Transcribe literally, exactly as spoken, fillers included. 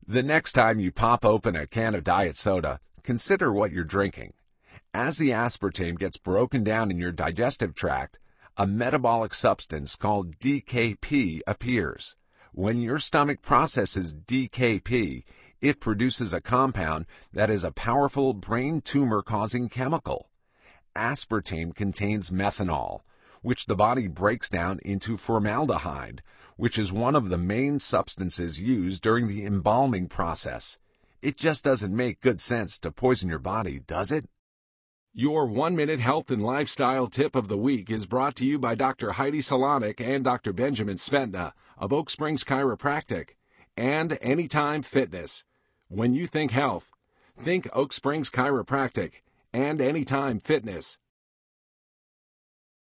The next time you pop open a can of diet soda, consider what you're drinking. As the aspartame gets broken down in your digestive tract, a metabolic substance called D K P appears. When your stomach processes D K P, it produces a compound that is a powerful brain tumor-causing chemical. Aspartame contains methanol, which the body breaks down into formaldehyde, which is one of the main substances used during the embalming process. It just doesn't make good sense to poison your body, does it? Your one-minute health and lifestyle tip of the week is brought to you by Doctor Heidi Salonik and Doctor Benjamin Sventna of Oak Springs Chiropractic and Anytime Fitness. When you think health, think Oak Springs Chiropractic and Anytime Fitness.